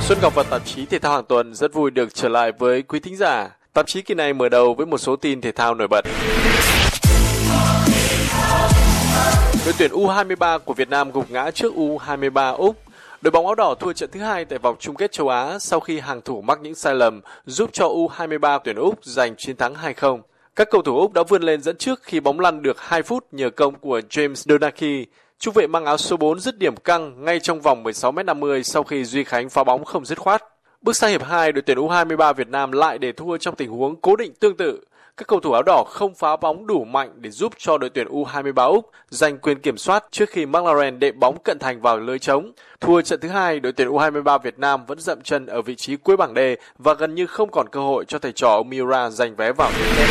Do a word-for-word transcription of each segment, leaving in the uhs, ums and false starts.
Xuân Ngọc và tạp chí Thể thao hàng tuần rất vui được trở lại với quý thính giả. Tạp chí kỳ này mở đầu với một số tin thể thao nổi bật. Đội tuyển u hai mươi ba của Việt Nam gục ngã trước u hai mươi ba Úc. Đội bóng áo đỏ thua trận thứ hai tại vòng chung kết châu Á sau khi hàng thủ mắc những sai lầm giúp cho u hai mươi ba tuyển Úc giành chiến thắng hai không. Các cầu thủ Úc đã vươn lên dẫn trước khi bóng lăn được hai phút nhờ công của James Donachie. Trung vệ mang áo số bốn dứt điểm căng ngay trong vòng mười sáu mét năm mươi sau khi Duy Khánh phá bóng không dứt khoát. Bước sang hiệp hai, đội tuyển u hai mươi ba Việt Nam lại để thua trong tình huống cố định tương tự. Các cầu thủ áo đỏ không phá bóng đủ mạnh để giúp cho đội tuyển u hai mươi ba Úc giành quyền kiểm soát trước khi McLaren đệm bóng cận thành vào lưới trống. Thua trận thứ hai, đội tuyển u hai mươi ba Việt Nam vẫn dậm chân ở vị trí cuối bảng D và gần như không còn cơ hội cho thầy trò ông Miura giành vé vào tứ kết.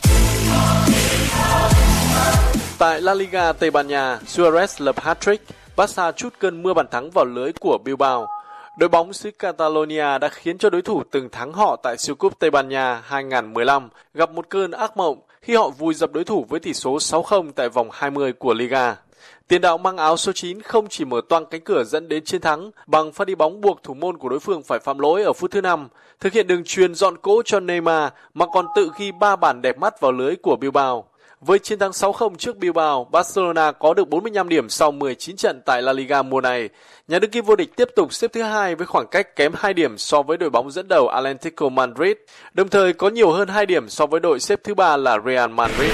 Tại La Liga Tây Ban Nha, Suarez lập hat-trick, Barca trút cơn mưa bàn thắng vào lưới của Bilbao. Đội bóng xứ Catalonia đã khiến cho đối thủ từng thắng họ tại siêu cúp Tây Ban Nha hai không một lăm gặp một cơn ác mộng khi họ vùi dập đối thủ với tỷ số sáu không tại vòng hai mươi của Liga. Tiền đạo mang áo số chín không chỉ mở toang cánh cửa dẫn đến chiến thắng bằng pha đi bóng buộc thủ môn của đối phương phải phạm lỗi ở phút thứ năm, thực hiện đường chuyền dọn cỗ cho Neymar mà còn tự ghi ba bàn đẹp mắt vào lưới của Bilbao. Với chiến thắng sáu không trước Bilbao, Barcelona có được bốn mươi lăm điểm sau mười chín trận tại La Liga mùa này. Nhà đương kim vô địch tiếp tục xếp thứ hai với khoảng cách kém hai điểm so với đội bóng dẫn đầu Atlético Madrid, đồng thời có nhiều hơn hai điểm so với đội xếp thứ ba là Real Madrid.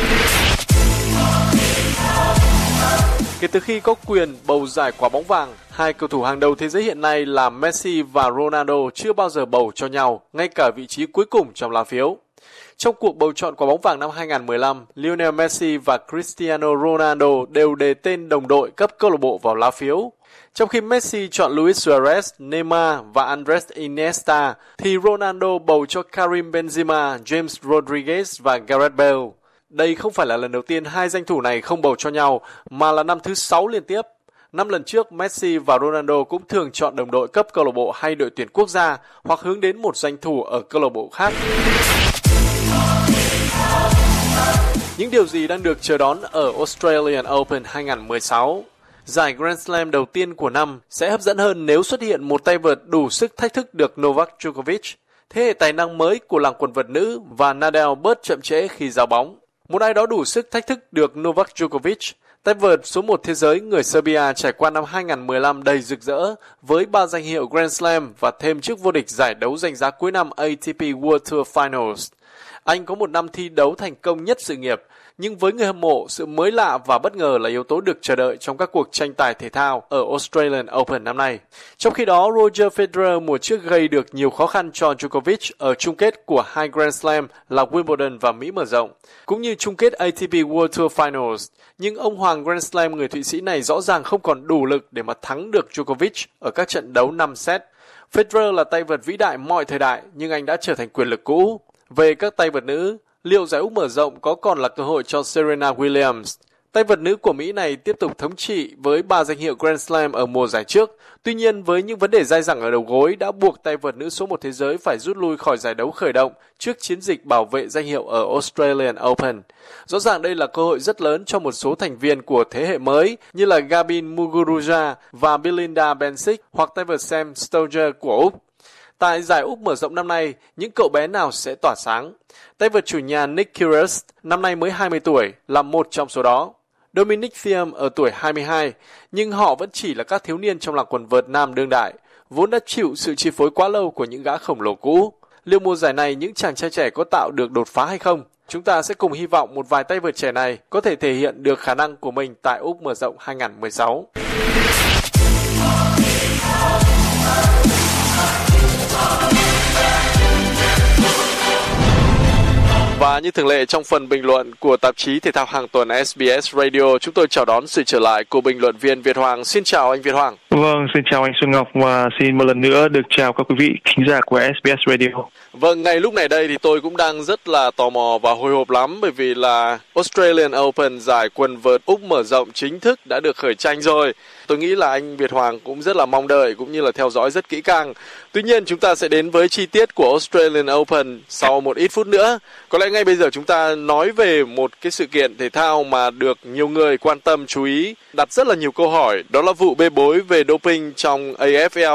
Kể từ khi có quyền bầu giải quả bóng vàng, hai cầu thủ hàng đầu thế giới hiện nay là Messi và Ronaldo chưa bao giờ bầu cho nhau, ngay cả vị trí cuối cùng trong lá phiếu. Trong cuộc bầu chọn quả bóng vàng năm hai không một lăm, Lionel Messi và Cristiano Ronaldo đều đề tên đồng đội cấp câu lạc bộ vào lá phiếu. Trong khi Messi chọn Luis Suarez, Neymar và Andres Iniesta, thì Ronaldo bầu cho Karim Benzema, James Rodriguez và Gareth Bale. Đây không phải là lần đầu tiên hai danh thủ này không bầu cho nhau, mà là năm thứ sáu liên tiếp. Năm lần trước, Messi và Ronaldo cũng thường chọn đồng đội cấp câu lạc bộ hay đội tuyển quốc gia hoặc hướng đến một danh thủ ở câu lạc bộ khác. Những điều gì đang được chờ đón ở Australian Open hai không một sáu? Giải Grand Slam đầu tiên của năm sẽ hấp dẫn hơn nếu xuất hiện một tay vợt đủ sức thách thức được Novak Djokovic, thế hệ tài năng mới của làng quần vợt nữ, và Nadal bớt chậm trễ khi giao bóng. Một ai đó đủ sức thách thức được Novak Djokovic, tay vợt số một thế giới người Serbia trải qua năm hai không một lăm đầy rực rỡ với ba danh hiệu Grand Slam và thêm chức vô địch giải đấu danh giá cuối năm A T P World Tour Finals. Anh có một năm thi đấu thành công nhất sự nghiệp, nhưng với người hâm mộ, sự mới lạ và bất ngờ là yếu tố được chờ đợi trong các cuộc tranh tài thể thao ở Australian Open năm nay. Trong khi đó, Roger Federer mùa trước gây được nhiều khó khăn cho Djokovic ở chung kết của hai Grand Slam là Wimbledon và Mỹ mở rộng, cũng như chung kết A T P World Tour Finals. Nhưng ông hoàng Grand Slam người Thụy Sĩ này rõ ràng không còn đủ lực để mà thắng được Djokovic ở các trận đấu năm set. Federer là tay vợt vĩ đại mọi thời đại, nhưng anh đã trở thành quyền lực cũ. Về các tay vợt nữ, liệu giải Úc mở rộng có còn là cơ hội cho Serena Williams? Tay vợt nữ của Mỹ này tiếp tục thống trị với ba danh hiệu Grand Slam ở mùa giải trước. Tuy nhiên, với những vấn đề dai dẳng ở đầu gối đã buộc tay vợt nữ số một thế giới phải rút lui khỏi giải đấu khởi động trước chiến dịch bảo vệ danh hiệu ở Australian Open. Rõ ràng đây là cơ hội rất lớn cho một số thành viên của thế hệ mới như là Gabin Muguruza và Belinda Bencic hoặc tay vợt Sam Stosur của Úc. Tại giải Úc mở rộng năm nay, những cậu bé nào sẽ tỏa sáng? Tay vợt chủ nhà Nick Kyrgios, năm nay mới hai mươi tuổi, là một trong số đó. Dominic Thiem ở tuổi hai mươi hai, nhưng họ vẫn chỉ là các thiếu niên trong làng quần vợt nam đương đại, vốn đã chịu sự chi phối quá lâu của những gã khổng lồ cũ. Liệu mùa giải này những chàng trai trẻ có tạo được đột phá hay không? Chúng ta sẽ cùng hy vọng một vài tay vợt trẻ này có thể thể hiện được khả năng của mình tại Úc mở rộng hai không một sáu. Và như thường lệ trong phần bình luận của tạp chí Thể thao hàng tuần S B S Radio, chúng tôi chào đón sự trở lại của bình luận viên Việt Hoàng. Xin chào anh Việt Hoàng. Vâng, xin chào anh Xuân Ngọc và xin một lần nữa được chào các quý vị khán giả của S B S Radio. Vâng, ngay lúc này đây thì tôi cũng đang rất là tò mò và hồi hộp lắm bởi vì là Australian Open, giải quần vợt Úc mở rộng chính thức đã được khởi tranh rồi. Tôi nghĩ là anh Việt Hoàng cũng rất là mong đợi cũng như là theo dõi rất kỹ càng. Tuy nhiên chúng ta sẽ đến với chi tiết của Australian Open sau một ít phút nữa. Có lẽ ngay bây giờ chúng ta nói về một cái sự kiện thể thao mà được nhiều người quan tâm chú ý, đặt rất là nhiều câu hỏi. Đó là vụ bê bối về doping trong A F L.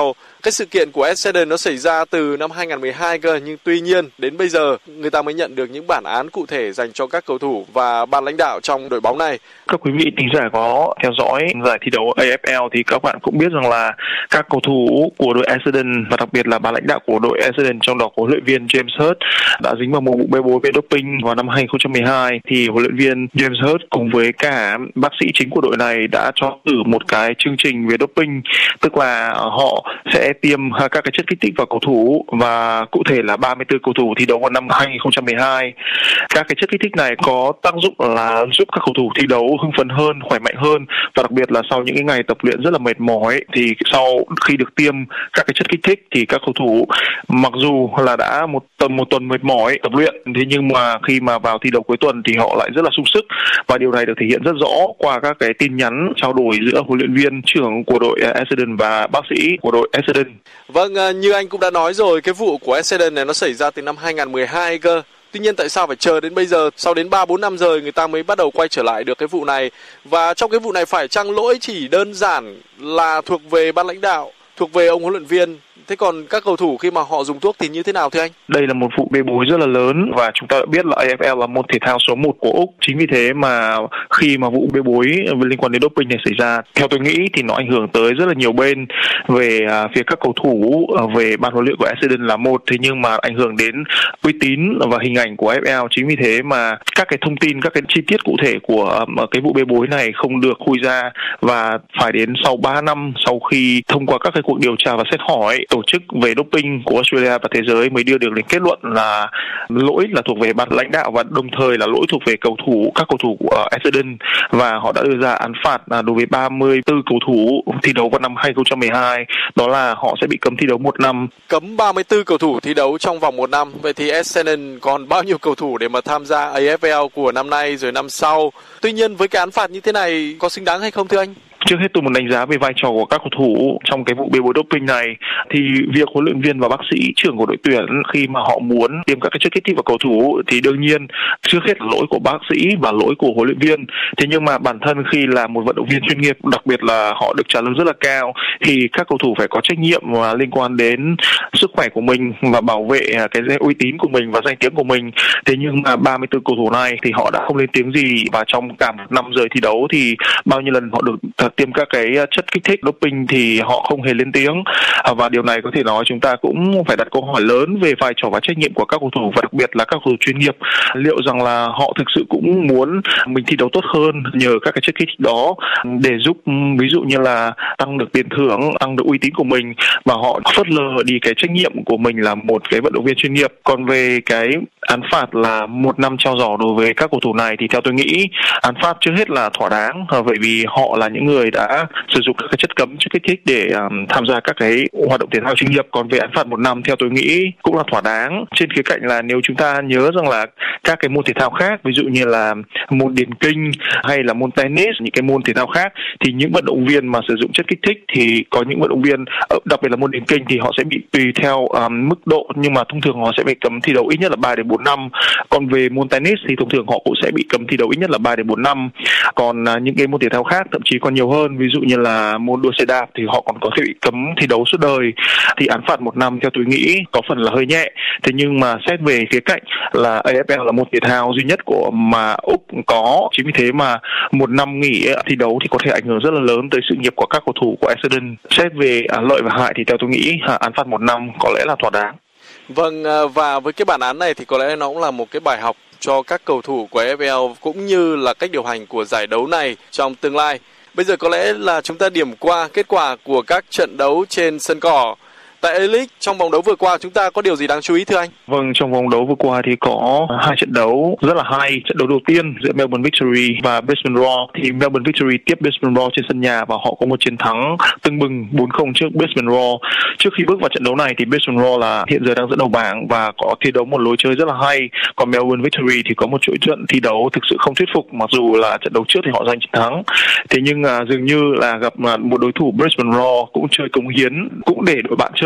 Cái sự kiện của Essendon nó xảy ra từ năm hai không một hai cơ, nhưng tuy nhiên đến bây giờ người ta mới nhận được những bản án cụ thể dành cho các cầu thủ và ban lãnh đạo trong đội bóng này. Các quý vị thính giả có theo dõi giải thi đấu A F L thì các bạn cũng biết rằng là các cầu thủ của đội Essendon và đặc biệt là ban lãnh đạo của đội Essendon, trong đó có huấn luyện viên James Hird, đã dính vào một vụ bê bối về doping vào năm hai không một hai. Thì huấn luyện viên James Hird cùng với cả bác sĩ chính của đội này đã cho thử một cái chương trình về doping, tức là họ sẽ tiêm các cái chất kích thích vào cầu thủ, và cụ thể là ba mươi tư cầu thủ thi đấu vào năm hai không một hai. Các cái chất kích thích này có tác dụng là giúp các cầu thủ thi đấu hưng phấn hơn, khỏe mạnh hơn, và đặc biệt là sau những cái ngày tập luyện rất là mệt mỏi thì sau khi được tiêm các cái chất kích thích thì các cầu thủ mặc dù là đã một tuần một tuần mệt mỏi tập luyện, thế nhưng mà khi mà vào thi đấu cuối tuần thì họ lại rất là sung sức, và điều này được thể hiện rất rõ qua các cái tin nhắn trao đổi giữa huấn luyện viên trưởng của đội Essendon và bác sĩ của đội Essendon. Vâng, như anh cũng đã nói rồi, cái vụ của Essendon này nó xảy ra từ năm hai không một hai cơ. Tuy nhiên tại sao phải chờ đến bây giờ, sau đến ba bốn năm rồi người ta mới bắt đầu quay trở lại được cái vụ này? Và trong cái vụ này phải chăng lỗi chỉ đơn giản là thuộc về ban lãnh đạo, thuộc về ông huấn luyện viên? Thế còn các cầu thủ khi mà họ dùng thuốc thì như thế nào thưa anh? Đây là một vụ bê bối rất là lớn, và chúng ta đã biết là A F L là môn thể thao số một của Úc. Chính vì thế mà khi mà vụ bê bối liên quan đến doping này xảy ra, theo tôi nghĩ thì nó ảnh hưởng tới rất là nhiều bên. Về phía các cầu thủ, về ban huấn luyện của Essendon là một, thế nhưng mà ảnh hưởng đến uy tín và hình ảnh của A F L. Chính vì thế mà các cái thông tin, các cái chi tiết cụ thể của cái vụ bê bối này không được khui ra, và phải đến sau ba năm sau khi thông qua các cái cuộc điều tra và xét hỏi, tổ chức về doping của Australia và thế giới mới đưa được đến kết luận là lỗi là thuộc về ban lãnh đạo và đồng thời là lỗi thuộc về cầu thủ, các cầu thủ của Essendon, và họ đã đưa ra án phạt đối với ba mươi tư cầu thủ thi đấu vào năm hai không một hai, đó là họ sẽ bị cấm thi đấu một năm. Cấm ba mươi tư cầu thủ thi đấu trong vòng một năm. Vậy thì Essendon còn bao nhiêu cầu thủ để mà tham gia A F L của năm nay rồi năm sau? Tuy nhiên với cái án phạt như thế này có xứng đáng hay không thưa anh? Trước hết tôi muốn đánh giá về vai trò của các cầu thủ trong cái vụ bê bối doping này. Thì việc huấn luyện viên và bác sĩ trưởng của đội tuyển khi mà họ muốn tiêm các cái chất kích thích vào cầu thủ thì đương nhiên trước hết là lỗi của bác sĩ và lỗi của huấn luyện viên. Thế nhưng mà bản thân khi là một vận động viên chuyên nghiệp, đặc biệt là họ được trả lương rất là cao, thì các cầu thủ phải có trách nhiệm và liên quan đến sức khỏe của mình và bảo vệ cái uy tín của mình và danh tiếng của mình. Thế nhưng mà ba mươi tư cầu thủ này thì họ đã không lên tiếng gì, và trong cả một năm rời thi đấu thì bao nhiêu lần họ được tiêm các cái chất kích thích doping thì họ không hề lên tiếng, và điều này có thể nói chúng ta cũng phải đặt câu hỏi lớn về vai trò và trách nhiệm của các cầu thủ, và đặc biệt là các cầu thủ chuyên nghiệp, liệu rằng là họ thực sự cũng muốn mình thi đấu tốt hơn nhờ các cái chất kích thích đó để giúp ví dụ như là tăng được tiền thưởng, tăng được uy tín của mình, và họ phớt lờ đi cái trách nhiệm của mình là một cái vận động viên chuyên nghiệp. Còn về cái án phạt là một năm treo giò đối với các cầu thủ này thì theo tôi nghĩ án phạt trước hết là thỏa đáng, bởi vì họ là những người đã sử dụng các cái chất cấm, chất kích thích để um, tham gia các cái hoạt động thể thao chuyên nghiệp. Còn về án phạt một năm theo tôi nghĩ cũng là thỏa đáng, trên khía cạnh là nếu chúng ta nhớ rằng là các cái môn thể thao khác, ví dụ như là môn điền kinh hay là môn tennis, những cái môn thể thao khác, thì những vận động viên mà sử dụng chất kích thích thì có những vận động viên, đặc biệt là môn điền kinh thì họ sẽ bị tùy theo um, mức độ, nhưng mà thông thường họ sẽ bị cấm thi đấu ít nhất là ba đến bốn năm. Còn về môn tennis thì thông thường họ cũng sẽ bị cấm thi đấu ít nhất là ba đến bốn năm. Còn uh, những cái môn thể thao khác thậm chí còn nhiều hơn, ví dụ như là môn đua xe đạp thì họ còn có thể bị cấm thi đấu suốt đời. Thì án phạt một năm theo tôi nghĩ có phần là hơi nhẹ. Thế nhưng mà xét về khía cạnh là A F L là môn thể thao duy nhất của mà Úc có, chính vì thế mà một năm nghỉ thi đấu thì có thể ảnh hưởng rất là lớn tới sự nghiệp của các cầu thủ của Essendon. Xét về lợi và hại thì theo tôi nghĩ án phạt một năm có lẽ là thỏa đáng. Vâng, và với cái bản án này thì có lẽ nó cũng là một cái bài học cho các cầu thủ của A F L cũng như là cách điều hành của giải đấu này trong tương lai. Bây giờ có lẽ là chúng ta điểm qua kết quả của các trận đấu trên sân cỏ. Tại A-League, trong vòng đấu vừa qua chúng ta có điều gì đáng chú ý thưa anh? Vâng, trong vòng đấu vừa qua thì có hai trận đấu rất là hay. Trận đấu đầu tiên giữa Melbourne Victory và Brisbane Roar thì Melbourne Victory tiếp Brisbane Roar trên sân nhà và họ có một chiến thắng tưng bừng bốn không trước Brisbane Roar. Trước khi bước vào trận đấu này thì Brisbane Roar là hiện giờ đang dẫn đầu bảng và có thi đấu một lối chơi rất là hay. Còn Melbourne Victory thì có một chuỗi trận thi đấu thực sự không thuyết phục, mặc dù là trận đấu trước thì họ giành chiến thắng. Thế nhưng à, dường như là gặp một đối thủ Brisbane Roar cũng chơi cống hiến, cũng để đội bạn chơi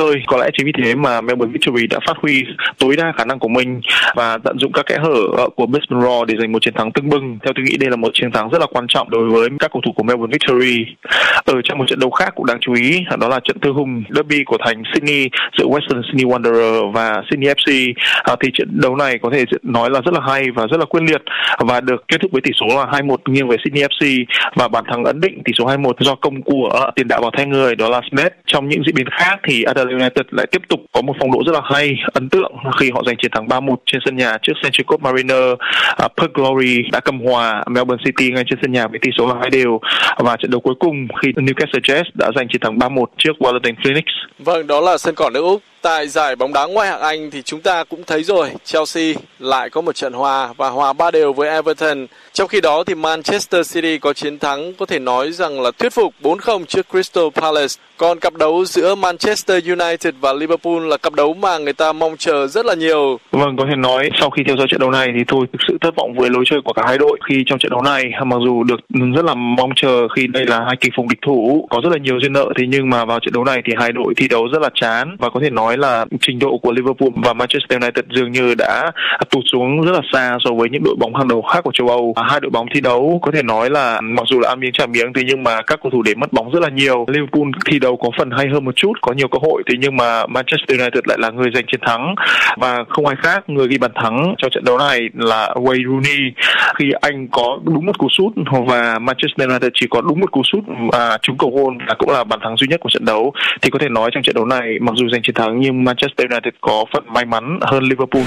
chơi. Có lẽ chính vì thế mà Melbourne Victory đã phát huy tối đa khả năng của mình và tận dụng các kẽ hở của Brisbane Roar để giành một chiến thắng tưng bừng. Theo tôi nghĩ đây là một chiến thắng rất là quan trọng đối với các cầu thủ của Melbourne Victory. Ở trong một trận đấu khác cũng đáng chú ý, đó là trận thư hùng derby của thành Sydney giữa Western Sydney Wanderers và Sydney ép xê. À, thì trận đấu này có thể nói là rất là hay và rất là quyết liệt và được kết thúc với tỷ số là hai một nghiêng về Sydney ép xê, và bàn thắng ấn định tỷ số hai một do công của tiền đạo vào thay người đó là Smith. Trong những diễn biến khác thì Adelaide United lại tiếp tục có một phong độ rất là hay, ấn tượng khi họ giành chiến thắng ba một trên sân nhà trước Central Coast Mariners. À, Perth Glory đã cầm hòa Melbourne City ngay trên sân nhà với tỷ số là hai đều, và trận đấu cuối cùng khi Newcastle Jets đã giành chiến thắng ba một trước Wellington Phoenix. Vâng, đó là sân cỏ nước Úc. Tại giải bóng đá ngoại hạng Anh thì chúng ta cũng thấy rồi, Chelsea lại có một trận hòa và hòa ba đều với Everton. Trong khi đó thì Manchester City có chiến thắng có thể nói rằng là thuyết phục bốn không trước Crystal Palace. Còn cặp đấu giữa Manchester United và Liverpool là cặp đấu mà người ta mong chờ rất là nhiều. Vâng, có thể nói sau khi theo dõi trận đấu này thì tôi thực sự thất vọng với lối chơi của cả hai đội. Khi trong trận đấu này, mặc dù được rất là mong chờ khi đây là hai kỳ phùng địch thủ, có rất là nhiều duyên nợ, thế nhưng mà vào trận đấu này thì hai đội thi đấu rất là chán, và có thể nói là trình độ của Liverpool và Manchester United dường như đã tụt xuống rất là xa so với những đội bóng hàng đầu khác của châu Âu. Hai đội bóng thi đấu có thể nói là mặc dù là ăn miếng trả miếng, thế nhưng mà các cầu thủ để mất bóng rất là nhiều. Liverpool thi đấu có phần hay hơn một chút, có nhiều cơ hội, thế nhưng mà Manchester United lại là người giành chiến thắng, và không ai khác người ghi bàn thắng trong trận đấu này là Wayne Rooney, khi anh có đúng một cú sút và Manchester United chỉ có đúng một cú sút và trúng cầu gôn, và cũng là bàn thắng duy nhất của trận đấu. Thì có thể nói trong trận đấu này mặc dù giành chiến thắng nhưng Manchester United có phần may mắn hơn Liverpool.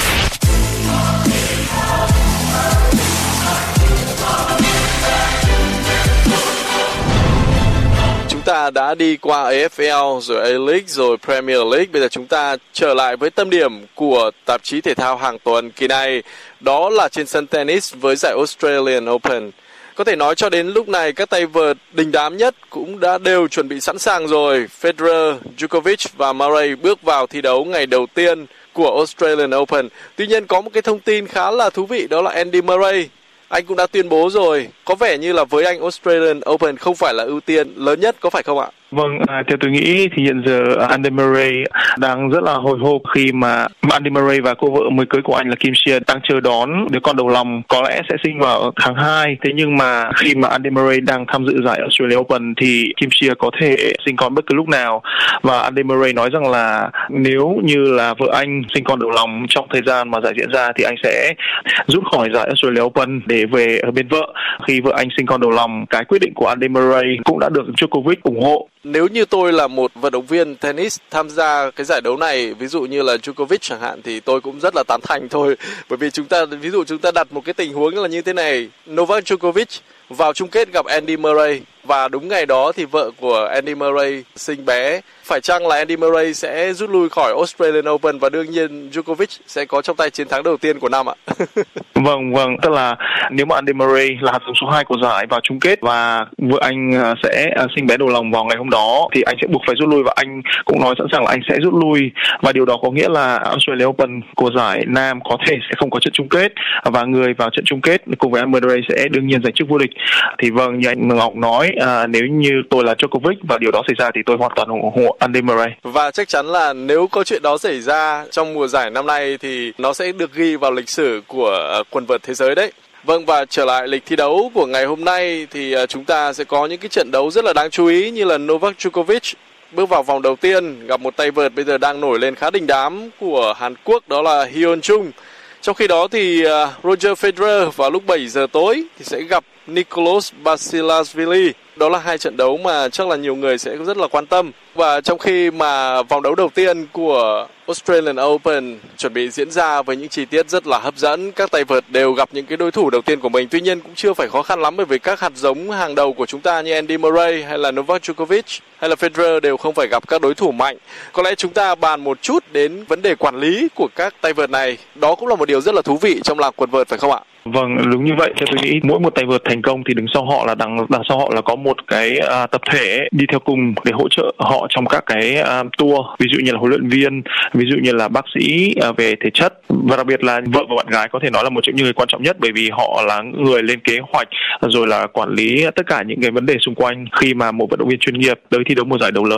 Chúng ta đã đi qua a ép lờ, rồi A-League, rồi Premier League. Bây giờ chúng ta trở lại với tâm điểm của tạp chí thể thao hàng tuần kỳ này. Đó là trên sân tennis với giải Australian Open. Có thể nói cho đến lúc này các tay vợt đình đám nhất cũng đã đều chuẩn bị sẵn sàng rồi. Federer, Djokovic và Murray bước vào thi đấu ngày đầu tiên của Australian Open. Tuy nhiên có một cái thông tin khá là thú vị, đó là Andy Murray. Anh cũng đã tuyên bố rồi, có vẻ như là với anh Australian Open không phải là ưu tiên lớn nhất, có phải không ạ? Vâng, à, theo tôi nghĩ thì hiện giờ Andy Murray đang rất là hồi hộp khi mà Andy Murray và cô vợ mới cưới của anh là Kim Shea đang chờ đón đứa con đầu lòng có lẽ sẽ sinh vào tháng hai. Thế nhưng mà khi mà Andy Murray đang tham dự giải Australian Open thì Kim Shea có thể sinh con bất cứ lúc nào, và Andy Murray nói rằng là nếu như là vợ anh sinh con đầu lòng trong thời gian mà giải diễn ra thì anh sẽ rút khỏi giải Australian Open để về ở bên vợ khi vợ anh sinh con đầu lòng. Cái quyết định của Andy Murray cũng đã được Djokovic ủng hộ. Nếu như tôi là một vận động viên tennis tham gia cái giải đấu này, ví dụ như là Djokovic chẳng hạn, thì tôi cũng rất là tán thành thôi. Bởi vì chúng ta, ví dụ chúng ta đặt một cái tình huống là như thế này, Novak Djokovic vào chung kết gặp Andy Murray, và đúng ngày đó thì vợ của Andy Murray sinh bé. Phải chăng là Andy Murray sẽ rút lui khỏi Australian Open và đương nhiên Djokovic sẽ có trong tay chiến thắng đầu tiên của năm ạ? Vâng, vâng, tức là nếu mà Andy Murray là hạt giống số hai của giải vào chung kết và vợ anh sẽ sinh bé đầu lòng vào ngày hôm đó thì anh sẽ buộc phải rút lui, và anh cũng nói sẵn sàng là anh sẽ rút lui, và điều đó có nghĩa là Australian Open của giải nam có thể sẽ không có trận chung kết, và người vào trận chung kết cùng với Andy Murray sẽ đương nhiên giành chức vô địch. Thì vâng, như anh Ngọc nói, à, nếu như tôi là Djokovic và điều đó xảy ra thì tôi hoàn toàn ủng hộ Andy Murray. Và chắc chắn là nếu có chuyện đó xảy ra trong mùa giải năm nay thì nó sẽ được ghi vào lịch sử của quần vợt thế giới đấy. Vâng, và trở lại lịch thi đấu của ngày hôm nay thì chúng ta sẽ có những cái trận đấu rất là đáng chú ý, như là Novak Djokovic bước vào vòng đầu tiên gặp một tay vợt bây giờ đang nổi lên khá đình đám của Hàn Quốc, đó là Hyun Jung. Trong khi đó thì Roger Federer vào lúc bảy giờ tối thì sẽ gặp Nicolas Basilashvili. Đó là hai trận đấu mà chắc là nhiều người sẽ rất là quan tâm. Và trong khi mà vòng đấu đầu tiên của Australian Open chuẩn bị diễn ra với những chi tiết rất là hấp dẫn, các tay vợt đều gặp những cái đối thủ đầu tiên của mình. Tuy nhiên cũng chưa phải khó khăn lắm, bởi vì các hạt giống hàng đầu của chúng ta như Andy Murray hay là Novak Djokovic hay là Federer đều không phải gặp các đối thủ mạnh. Có lẽ chúng ta bàn một chút đến vấn đề quản lý của các tay vợt này. Đó cũng là một điều rất là thú vị trong làng quần vợt, phải không ạ? Vâng, đúng như vậy. Theo tôi nghĩ mỗi một tay vợt thành công thì đứng sau họ là đằng đằng sau họ là có một cái uh, tập thể đi theo cùng để hỗ trợ họ trong các cái uh, tour, ví dụ như là huấn luyện viên, ví dụ như là bác sĩ uh, về thể chất, và đặc biệt là vợ và bạn gái có thể nói là một trong những người quan trọng nhất, bởi vì họ là người lên kế hoạch rồi là quản lý tất cả những cái vấn đề xung quanh khi mà một vận động viên chuyên nghiệp tới thi đấu một giải đấu lớn.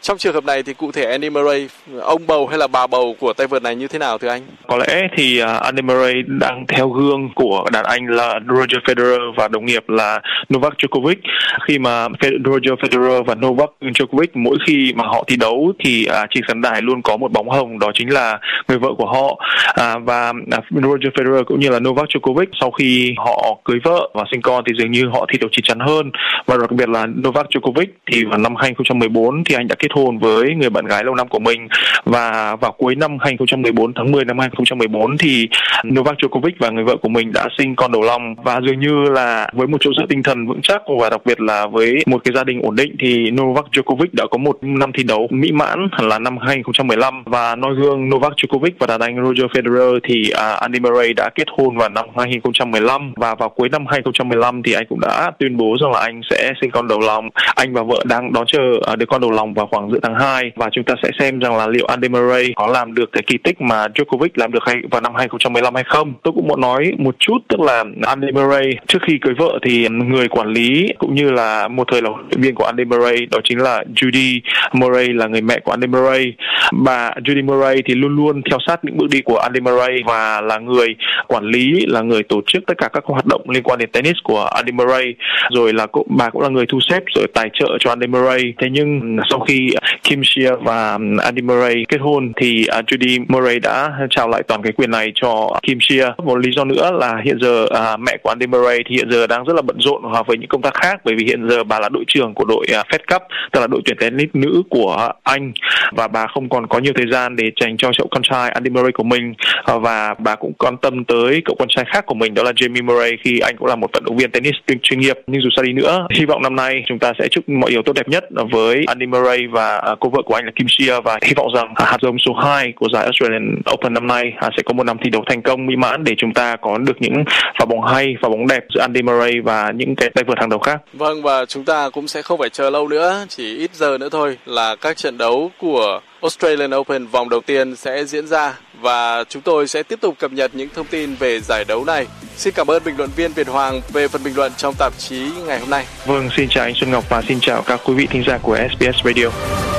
Trong trường hợp này thì cụ thể Andy Murray, ông bầu hay là bà bầu của tay vợt này như thế nào thưa anh? Có lẽ thì uh, Andy Murray đang theo gương của đàn anh là Roger Federer và đồng nghiệp là Novak Djokovic. Khi mà Roger Federer và Novak Djokovic mỗi khi mà họ thi đấu thì uh, trên khán đài luôn có một bóng hồng, đó chính là người vợ của họ. Uh, và uh, Roger Federer cũng như là Novak Djokovic sau khi họ cưới vợ và sinh con thì dường như họ thi đấu chín chắn hơn. Và đặc biệt là Novak Djokovic thì vào năm hai không một bốn thì anh đã kết hôn với người bạn gái lâu năm của mình, và vào cuối năm hai không một bốn, tháng mười năm hai không một bốn thì Novak Djokovic và người vợ của mình đã sinh con đầu lòng. Và dường như là với một chỗ dựa tinh thần vững chắc và đặc biệt là với một cái gia đình ổn định thì Novak Djokovic đã có một năm thi đấu mỹ mãn là năm hai không một lăm. Và noi gương Novak Djokovic và đàn anh Roger Federer thì uh, Andy Murray đã kết hôn vào năm hai không một lăm, và vào cuối năm hai không một lăm thì anh cũng đã tuyên bố rằng là anh sẽ sinh con đầu lòng. Anh và vợ đang đón chờ uh, đứa con đầu lòng vào khoảng giữa tháng hai, và chúng ta sẽ xem rằng là liệu Andy Murray có làm được cái kỳ tích mà Djokovic làm được hay vào năm hai không một lăm hay không. Tôi cũng muốn nói một chút, tức là Andy Murray trước khi cưới vợ thì người quản lý cũng như là một thời là huấn luyện viên của Andy Murray đó chính là Judy Murray, là người mẹ của Andy Murray. Bà Judy Murray thì luôn luôn theo sát những bước đi của Andy Murray và là người quản lý, là người tổ chức tất cả các hoạt động liên quan đến tennis của Andy Murray. Rồi là cũng, bà cũng là người thu xếp rồi tài trợ cho Andy Murray. Thế nhưng sau khi Kim Shea và Andy Murray kết hôn thì Judy Murray đã trao lại toàn cái quyền này cho Kim Shea. Một lý do nữa là hiện giờ à, mẹ của Andy Murray thì hiện giờ đang rất là bận rộn hòa với những công tác khác, bởi vì hiện giờ bà là đội trưởng của đội à, Fed Cup, tức là đội tuyển tennis nữ của Anh, và bà không còn có nhiều thời gian để dành cho cậu con trai Andy Murray của mình, à, và bà cũng quan tâm tới cậu con trai khác của mình đó là Jamie Murray, khi anh cũng là một vận động viên tennis chuyên nghiệp. Nhưng dù sao đi nữa, hy vọng năm nay chúng ta sẽ chúc mọi điều tốt đẹp nhất với Andy Murray và à, cô vợ của anh là Kim Shea, và hy vọng rằng à, hạt giống số hai của giải Australian Open năm nay à, sẽ có một năm thi đấu thành công mỹ mãn để chúng ta có được những pha bóng hay, pha bóng đẹp giữa Andy Murray và những cái tay vợt hàng đầu khác. Vâng, và chúng ta cũng sẽ không phải chờ lâu nữa, chỉ ít giờ nữa thôi là các trận đấu của Australian Open vòng đầu tiên sẽ diễn ra, và chúng tôi sẽ tiếp tục cập nhật những thông tin về giải đấu này. Xin cảm ơn bình luận viên Việt Hoàng về phần bình luận trong tạp chí ngày hôm nay. Vâng, xin chào anh Xuân Ngọc và xin chào các quý vị thính giả của ét bê ét Radio.